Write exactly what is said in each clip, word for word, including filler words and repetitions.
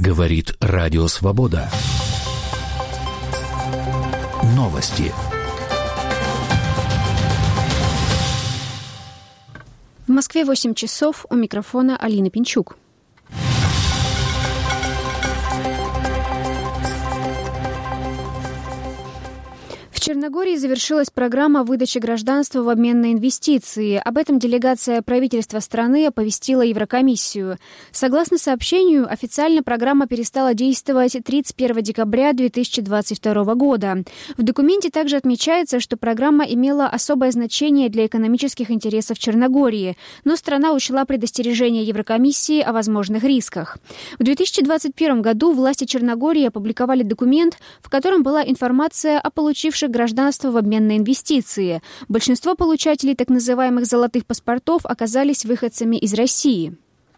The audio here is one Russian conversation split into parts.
Говорит Радио Свобода. Новости. В Москве восемь часов, у микрофона Алина Пинчук. В Черногории завершилась программа выдачи гражданства в обмен на инвестиции. Об этом делегация правительства страны оповестила Еврокомиссию. Согласно сообщению, официально программа перестала действовать тридцать первого декабря две тысячи двадцать второго года. В документе также отмечается, что программа имела особое значение для экономических интересов Черногории, но страна учла предостережение Еврокомиссии о возможных рисках. В две тысячи двадцать первом году власти Черногории опубликовали документ, в котором была информация о получивших гражданство в обмен на инвестиции. Большинство получателей так называемых «золотых паспортов» оказались выходцами из России.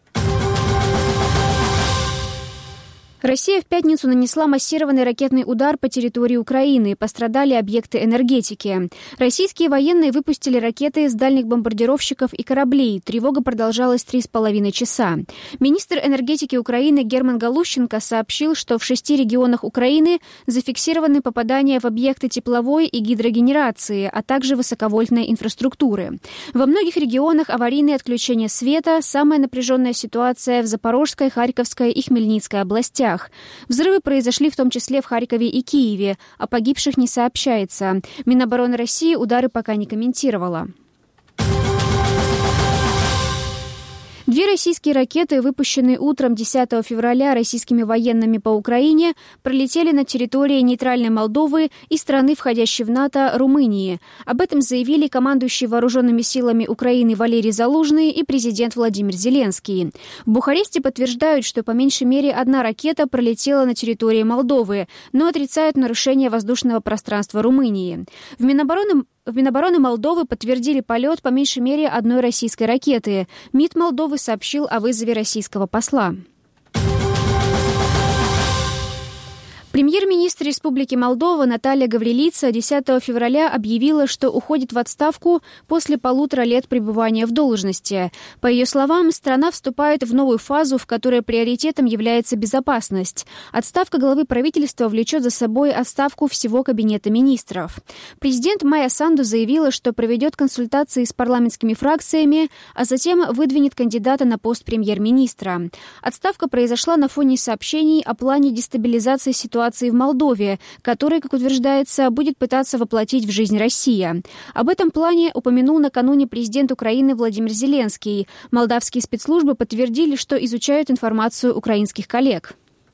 Россия в пятницу нанесла массированный ракетный удар по территории Украины. Пострадали объекты энергетики. Российские военные выпустили ракеты с дальних бомбардировщиков и кораблей. Тревога продолжалась три с половиной часа. Министр энергетики Украины Герман Галущенко сообщил, что в шести регионах Украины зафиксированы попадания в объекты тепловой и гидрогенерации, а также высоковольтной инфраструктуры. Во многих регионах аварийные отключения света, самая напряженная ситуация в Запорожской, Харьковской и Хмельницкой областях. Взрывы произошли в том числе в Харькове и Киеве. О погибших не сообщается. Минобороны России удары пока не комментировала. Две российские ракеты, выпущенные утром десятого февраля российскими военными по Украине, пролетели над территорией нейтральной Молдовы и страны, входящей в НАТО, Румынии. Об этом заявили командующий вооруженными силами Украины Валерий Залужный и президент Владимир Зеленский. В Бухаресте подтверждают, что по меньшей мере одна ракета пролетела на территории Молдовы, но отрицают нарушение воздушного пространства Румынии. В Минобороны В Минобороны Молдовы подтвердили полет по меньшей мере одной российской ракеты. МИД Молдовы сообщил о вызове российского посла. Премьер-министр Республики Молдова Наталья Гаврилица десятого февраля объявила, что уходит в отставку после полутора лет пребывания в должности. По ее словам, страна вступает в новую фазу, в которой приоритетом является безопасность. Отставка главы правительства влечет за собой отставку всего кабинета министров. Президент Майя Санду заявила, что проведет консультации с парламентскими фракциями, а затем выдвинет кандидата на пост премьер-министра. Отставка произошла на фоне сообщений о плане дестабилизации ситуации в Молдове, который, как утверждается, будет пытаться воплотить в жизнь Россия. Об этом плане упомянул накануне президент Украины Владимир Зеленский. Молдавские спецслужбы подтвердили, что изучают информацию украинских коллег.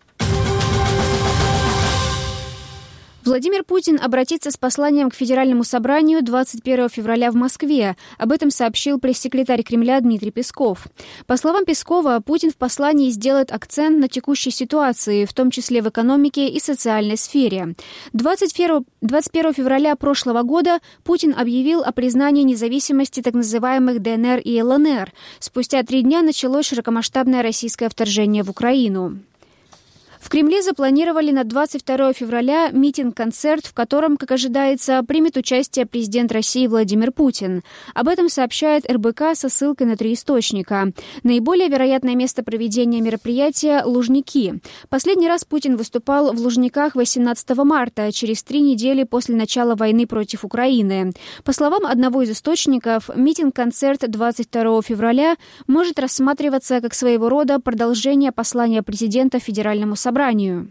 Владимир Путин обратится с посланием к Федеральному собранию двадцать первого февраля в Москве. Об этом сообщил пресс-секретарь Кремля Дмитрий Песков. По словам Пескова, Путин в послании сделает акцент на текущей ситуации, в том числе в экономике и социальной сфере. двадцать первого февраля прошлого года Путин объявил о признании независимости так называемых ДНР и ЛНР. Спустя три дня началось широкомасштабное российское вторжение в Украину. В Кремле запланировали на двадцать второго февраля митинг-концерт, в котором, как ожидается, примет участие президент России Владимир Путин. Об этом сообщает эр бэ ка со ссылкой на три источника. Наиболее вероятное место проведения мероприятия – Лужники. Последний раз Путин выступал в Лужниках восемнадцатого марта, через три недели после начала войны против Украины. По словам одного из источников, митинг-концерт двадцать второго февраля может рассматриваться как своего рода продолжение послания президента Федеральному собранию. собранию.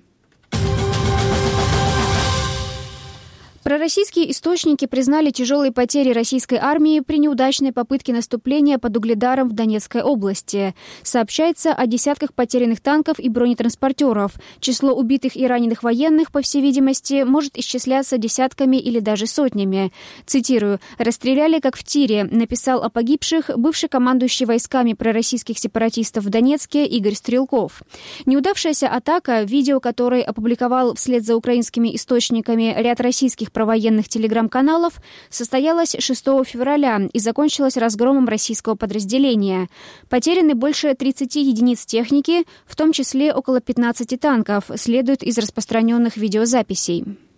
Пророссийские источники признали тяжелые потери российской армии при неудачной попытке наступления под Угледаром в Донецкой области. Сообщается о десятках потерянных танков и бронетранспортеров. Число убитых и раненых военных, по всей видимости, может исчисляться десятками или даже сотнями. Цитирую: «Расстреляли, как в тире», написал о погибших бывший командующий войсками пророссийских сепаратистов в Донецке Игорь Стрелков. Неудавшаяся атака, видео которой опубликовал вслед за украинскими источниками ряд российских провоенных телеграм-каналов, состоялась шестого февраля и закончилась разгромом российского подразделения. Потеряны больше тридцати единиц техники, в том числе около пятнадцати танков, следует из распространенных видеозаписей.